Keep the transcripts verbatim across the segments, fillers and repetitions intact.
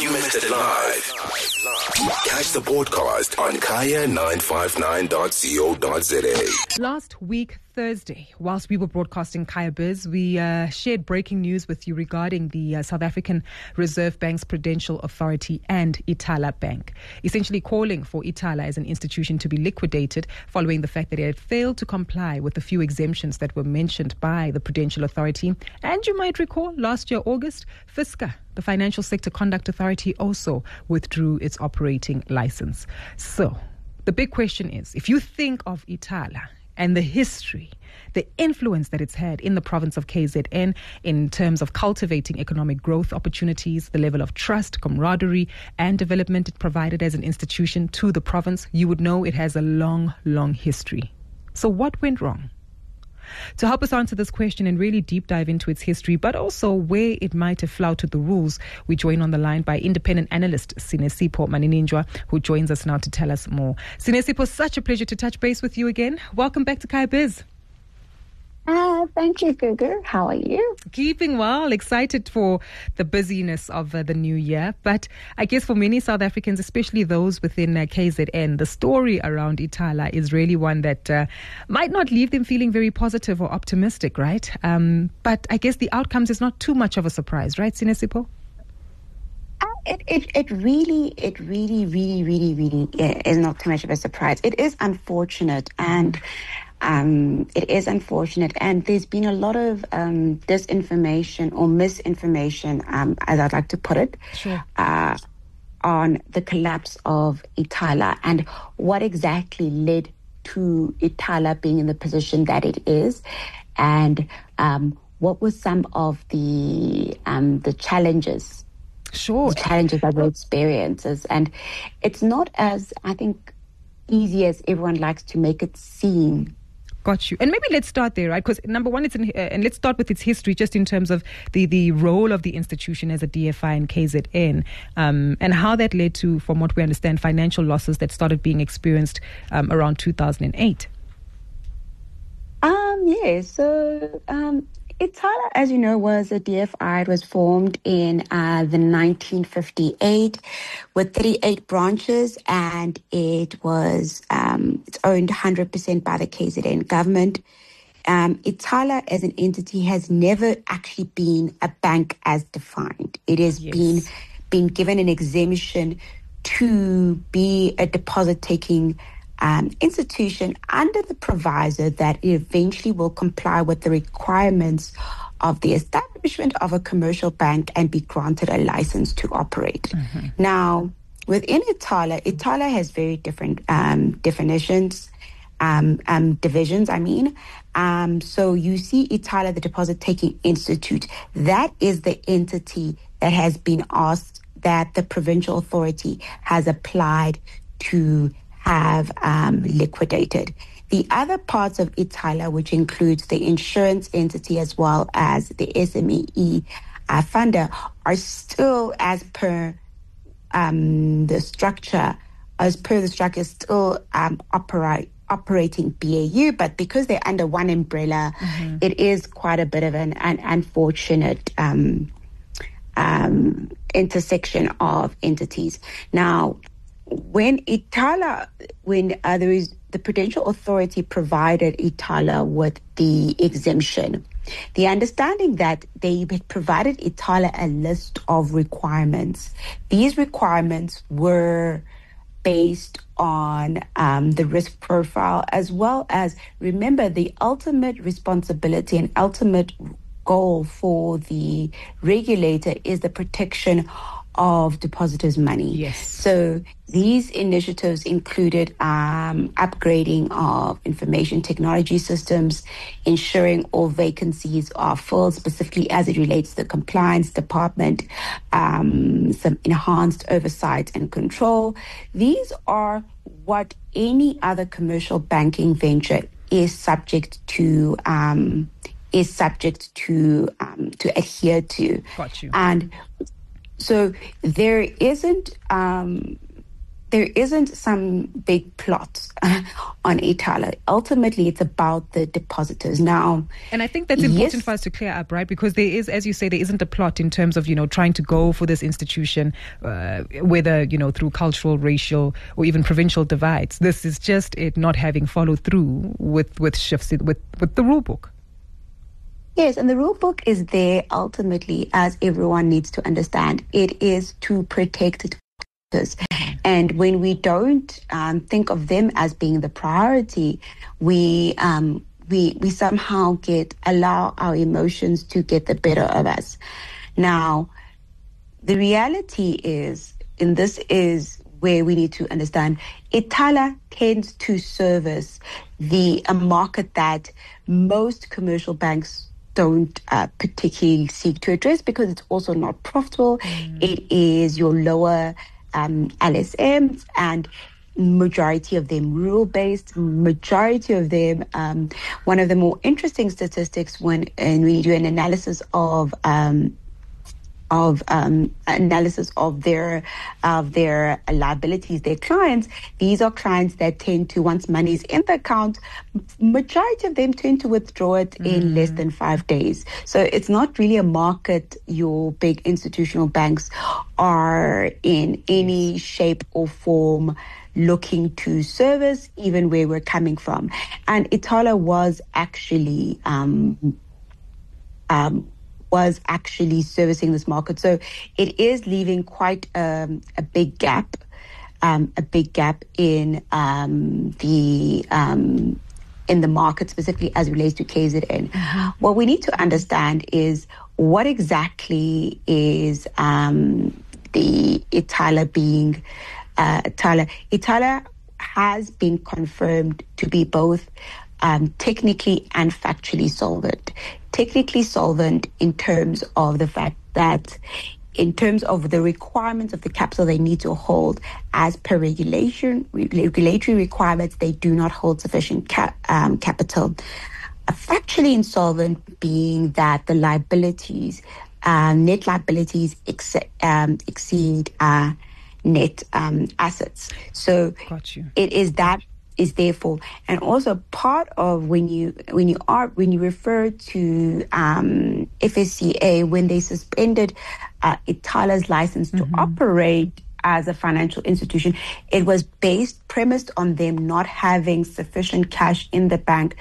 you missed it live, catch the podcast on kaya nine five nine dot co dot za. Last week, Thursday, whilst we were broadcasting Kaya Biz, we uh, shared breaking news with you regarding the uh, South African Reserve Bank's Prudential Authority and Ithala Bank, essentially calling for Ithala as an institution to be liquidated following the fact that it had failed to comply with the few exemptions that were mentioned by the Prudential Authority. And you might recall, last year, August, FISCA, the Financial Sector Conduct Authority, also withdrew its operating license. So, the big question is, if you think of Ithala and the history, the influence that it's had in the province of K Z N in terms of cultivating economic growth opportunities, the level of trust, camaraderie, and development it provided as an institution to the province, you would know it has a long, long history. So what went wrong? To help us answer this question and really deep dive into its history, but also where it might have flouted the rules, we join on the line by independent analyst Sinesipho Manininjwa, who joins us now to tell us more. Sinesipho, such a pleasure to touch base with you again. Welcome back to Kaya Biz. Uh, thank you, Gugu. How are you? Keeping well, excited for the busyness of uh, the new year. But I guess for many South Africans, especially those within uh, K Z N, the story around Ithala is really one that uh, might not leave them feeling very positive or optimistic, right? Um, but I guess the outcomes is not too much of a surprise, right, Sinesipho? Uh, it, it, it really, it really, really, really, really is not too much of a surprise. It is unfortunate and Um, it is unfortunate, and there's been a lot of um, disinformation or misinformation, um, as I'd like to put it, sure. uh, on the collapse of Ithala and what exactly led to Ithala being in the position that it is, and um, what were some of the um, the challenges, sure, the challenges that were experiences, and it's not as I think easy as everyone likes to make it seem. Got you. And maybe let's start there, right? Because number one, it's in, uh, and let's start with its history, just in terms of the, the role of the institution as a D F I and K Z N, um, and how that led to, from what we understand, financial losses that started being experienced um, around two thousand eight. Um, yeah, so um, Ithala, as you know, was a D F I. It was formed in uh, the nineteen fifty-eight with thirty-eight branches, and it was um, it's owned one hundred percent by the K Z N government. Um, Ithala as an entity has never actually been a bank as defined. It has yes. been been given an exemption to be a deposit-taking Um, institution under the proviso that it eventually will comply with the requirements of the establishment of a commercial bank and be granted a license to operate. Mm-hmm. Now, within Ithala, Ithala has very different um, definitions, um, um, divisions, I mean. Um, so you see Ithala, the Deposit-Taking Institute, that is the entity that has been asked, that the provincial authority has applied to have um, liquidated. The other parts of Ithala, which includes the insurance entity as well as the S M E E uh, funder, are still, as per um, the structure, as per the structure, still um, operate operating B A U, but because they're under one umbrella, mm-hmm. it is quite a bit of an, an unfortunate um, um, intersection of entities. Now, When Ithala, when uh, there is the Prudential Authority provided Ithala with the exemption, the understanding that they had provided Ithala a list of requirements. These requirements were based on um, the risk profile, as well as, remember, the ultimate responsibility and ultimate goal for the regulator is the protection of depositors' money. Yes. So these initiatives included um, upgrading of information technology systems, ensuring all vacancies are filled, specifically as it relates to the compliance department, um, some enhanced oversight and control. These are what any other commercial banking venture is subject to um, is subject to um, to adhere to. Got you. And so there isn't um, there isn't some big plot on Ithala. Ultimately, it's about the depositors now. And I think that's important yes, for us to clear up, right? Because there is, as you say, there isn't a plot in terms of, you know, trying to go for this institution, uh, whether, you know, through cultural, racial, or even provincial divides. This is just it not having followed through with, with shifts in, with, with the rule book. Yes, and the rule book is there ultimately, as everyone needs to understand. It is to protect it. And when we don't um, think of them as being the priority, we um, we we somehow get allow our emotions to get the better of us. Now, the reality is, and this is where we need to understand, Ithala tends to service the a market that most commercial banks don't uh, particularly seek to address because it's also not profitable. Mm. It is your lower Um, L S Ms, and majority of them rural-based, majority of them, um, one of the more interesting statistics when, and when you do an analysis of um, of um, analysis of their of their liabilities, their clients, these are clients that tend to, once money is in the account, majority of them tend to withdraw it mm. in less than five days. So it's not really a market your big institutional banks are in any shape or form looking to service, even where we're coming from. And Ithala was actually um, um, was actually servicing this market. So it is leaving quite um, a big gap, um, a big gap in um, the um, in the market, specifically as it relates to K Z N. Mm-hmm. What we need to understand is what exactly is um, the Ithala being uh, Ithala. Ithala has been confirmed to be both um, technically and factually solvent. Technically solvent in terms of the fact that in terms of the requirements of the capital they need to hold as per regulation, regulatory requirements, they do not hold sufficient cap, um, capital. Uh, factually insolvent being that the liabilities, uh, net liabilities ex- um, exceed uh, net um, assets. So Got you. It is that is therefore, and also part of when you when you are when you refer to um, F S C A when they suspended uh, Ithala's license to mm-hmm. operate as a financial institution, it was based premised on them not having sufficient cash in the bank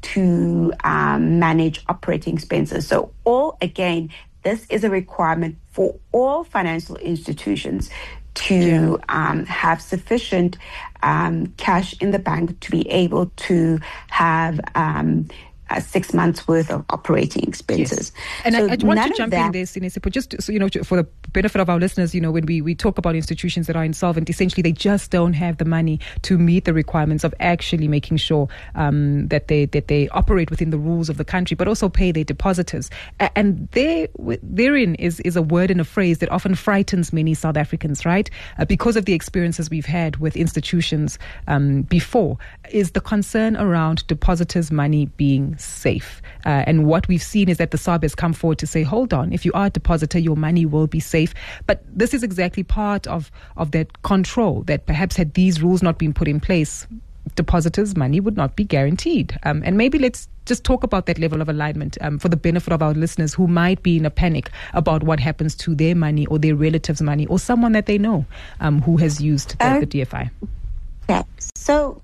to um, manage operating expenses. So all again, this is a requirement for all financial institutions to yeah. um, have sufficient um, cash in the bank to be able to have um, uh, six months worth of operating expenses. Yes. And so I, I want to jump in there, Sinesipho, just so, you know, for the benefit of our listeners, you know, when we, we talk about institutions that are insolvent, essentially they just don't have the money to meet the requirements of actually making sure um, that they that they operate within the rules of the country, but also pay their depositors. And there, therein is, is a word and a phrase that often frightens many South Africans, right? Uh, because of the experiences we've had with institutions um, before, is the concern around depositors' money being safe. Uh, and what we've seen is that the S A R B has come forward to say, hold on, if you are a depositor, your money will be safe. But this is exactly part of, of that control, that perhaps had these rules not been put in place, depositors' money would not be guaranteed. Um, and maybe let's just talk about that level of alignment um, for the benefit of our listeners who might be in a panic about what happens to their money or their relatives' money or someone that they know um, who has used the, uh, the D F I. Yeah. So,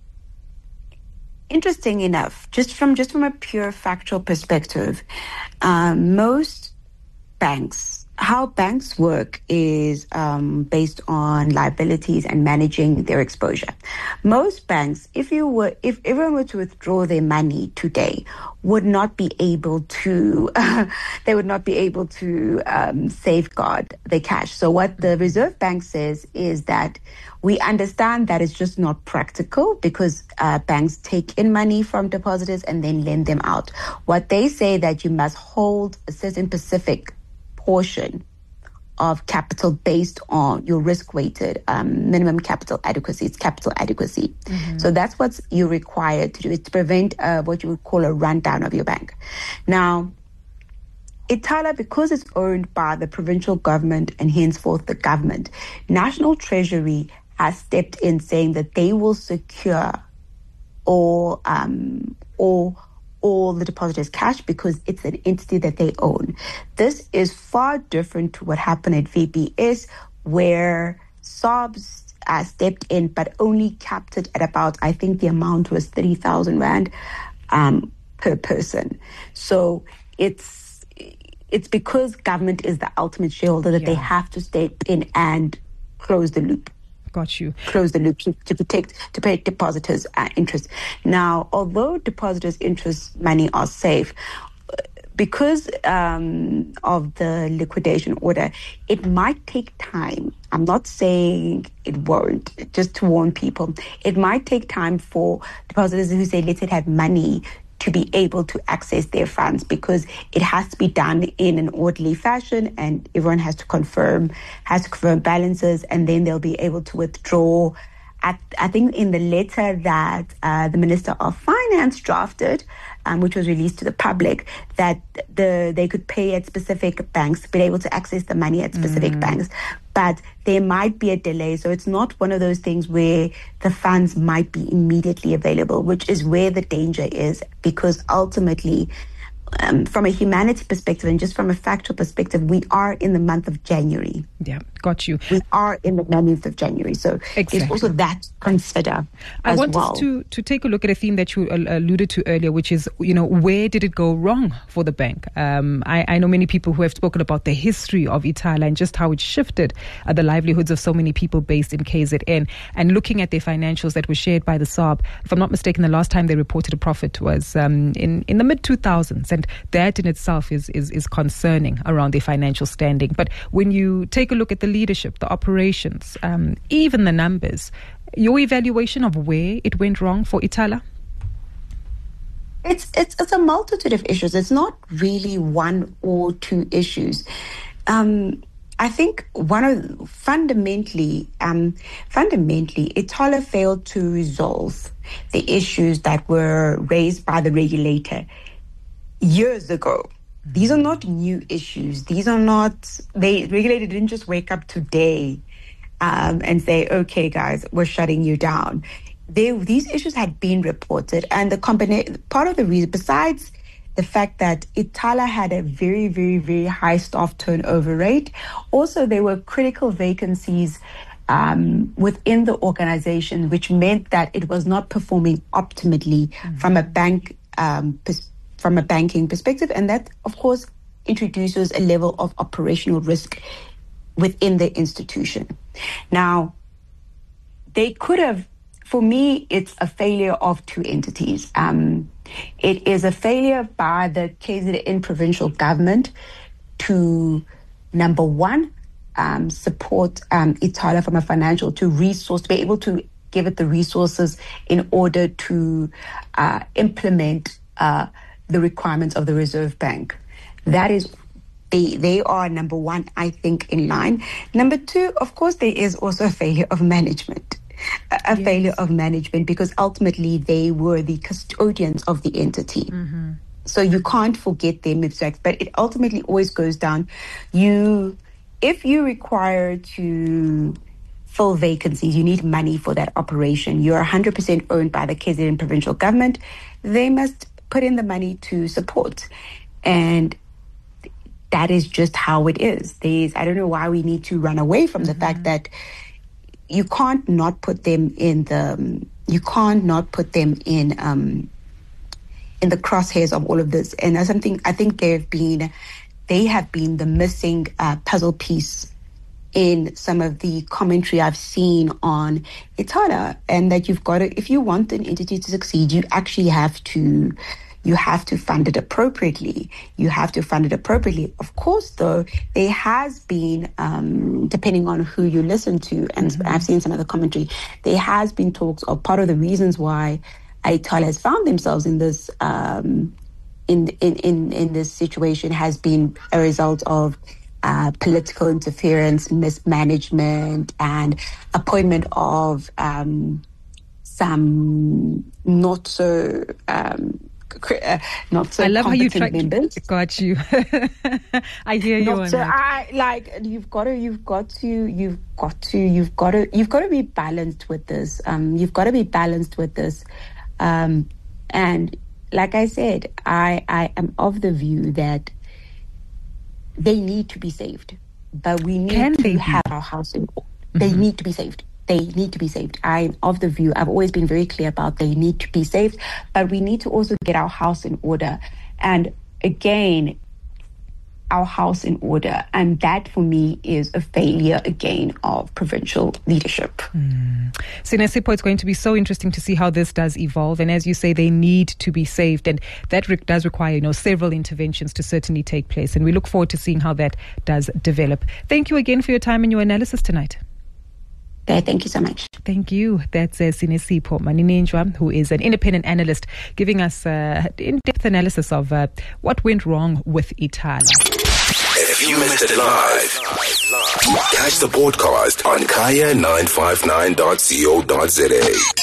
interesting enough, just from just from a pure factual perspective, um, most banks, how banks work is um, based on liabilities and managing their exposure. Most banks, if you were, if everyone were to withdraw their money today, would not be able to, uh, they would not be able to um, safeguard their cash. So what the Reserve Bank says is that we understand that it's just not practical because uh, banks take in money from depositors and then lend them out. What they say that you must hold a certain specific portion of capital based on your risk-weighted um, minimum capital adequacy. It's capital adequacy. Mm-hmm. So that's what you're required to do. It's to prevent uh, what you would call a rundown of your bank. Now, Ithala, because it's owned by the provincial government and henceforth the government, National Treasury has stepped in saying that they will secure all um, all all the depositors' cash because it's an entity that they own. This is far different to what happened at V B S, where S A B S uh, stepped in but only capped it at about, I think the amount was thirty thousand rand um, per person. So it's it's because government is the ultimate shareholder that yeah. they have to step in and close the loop. Got you. Close the loop to, to protect to pay depositors' uh, interest. Now, although depositors' interest money are safe, because um, of the liquidation order, it might take time. I'm not saying it won't, just to warn people. It might take time for depositors who say, let's say, have money to be able to access their funds, because it has to be done in an orderly fashion and everyone has to confirm, has to confirm balances, and then they'll be able to withdraw. At, I think in the letter that uh, the Minister of Finance drafted, um, which was released to the public, that the they could pay at specific banks, be able to access the money at specific mm. banks. But there might be a delay. So it's not one of those things where the funds might be immediately available, which is where the danger is, because ultimately, Um, from a humanity perspective and just from a factual perspective, we are in the month of January. Yeah, got you. We are in the month of January. So exactly. There's also that to consider I as want well. us to, to take a look at a theme that you alluded to earlier, which is, you know, where did it go wrong for the bank? Um, I, I know many people who have spoken about the history of Ithala and just how it shifted uh, the livelihoods of so many people based in K Z N. And looking at their financials that were shared by the S A B, if I'm not mistaken, the last time they reported a profit was um, in, in the mid two thousands. And that in itself is, is is concerning around their financial standing. But when you take a look at the leadership, the operations, um, even the numbers, your evaluation of where it went wrong for Ithala? It's it's it's a multitude of issues. It's not really one or two issues. Um, I think one of fundamentally, um, fundamentally, Ithala failed to resolve the issues that were raised by the regulator years ago. These are not new issues. These are not, they regulator didn't just wake up today um, and say, okay, guys, we're shutting you down. They, these issues had been reported, and the combina- part of the reason, besides the fact that Ithala had a very, very, very high staff turnover rate, also there were critical vacancies um, within the organization, which meant that it was not performing optimally mm-hmm. from a bank um, perspective. From a banking perspective, and that, of course, introduces a level of operational risk within the institution. Now, they could have, for me, it's a failure of two entities. Um, it is a failure by the K Z N provincial government to, number one, um, support um, Ithala from a financial, to resource, to be able to give it the resources in order to uh, implement uh, the requirements of the Reserve Bank. That is, they they are number one, I think, in line. Number two, of course, there is also a failure of management. A, a yes. failure of management, because ultimately they were the custodians of the entity. Mm-hmm. So you can't forget their mistakes, but it ultimately always goes down. You, if you require to fill vacancies, you need money for that operation. You're one hundred percent owned by the K Z N provincial government. They must put in the money to support. And that is just how it is. There's, I don't know why we need to run away from mm-hmm. the fact that you can't not put them in the, you can't not put them in, um, in the crosshairs of all of this. And that's something I think they've been, they have been the missing uh, puzzle piece in some of the commentary I've seen on Ithala, and that you've got to, if you want an entity to succeed, you actually have to, you have to fund it appropriately. You have to fund it appropriately. Of course, though, there has been, um, depending on who you listen to, and mm-hmm. I've seen some of the commentary, there has been talks of part of the reasons why Ithala has found themselves in this, um, in, in, in, in this situation has been a result of Uh, political interference, mismanagement, and appointment of um, some not so um, uh, not so I love how you try. members. Got you. I hear you. Not so, I like you've got to, you've got to, you've got to, you've got to, you've got to be balanced with this. Um, you've got to be balanced with this. Um, and like I said, I I am of the view that they need to be saved, but we need Can to have our house in order. They mm-hmm. need to be saved. They need to be saved. I'm of the view, I've always been very clear about they need to be saved, but we need to also get our house in order. And again, our house in order. And that for me is a failure again of provincial leadership. Mm. Sinesipho, it's going to be so interesting to see how this does evolve. And as you say, they need to be saved. And that re- does require, you know, several interventions to certainly take place. And we look forward to seeing how that does develop. Thank you again for your time and your analysis tonight. There, thank you so much. Thank you. That's uh, Sinesipho Maninenjwa, who is an independent analyst, giving us uh, in-depth analysis of uh, what went wrong with Ithala. If you missed it live, catch the podcast on kaya nine five nine dot co dot za.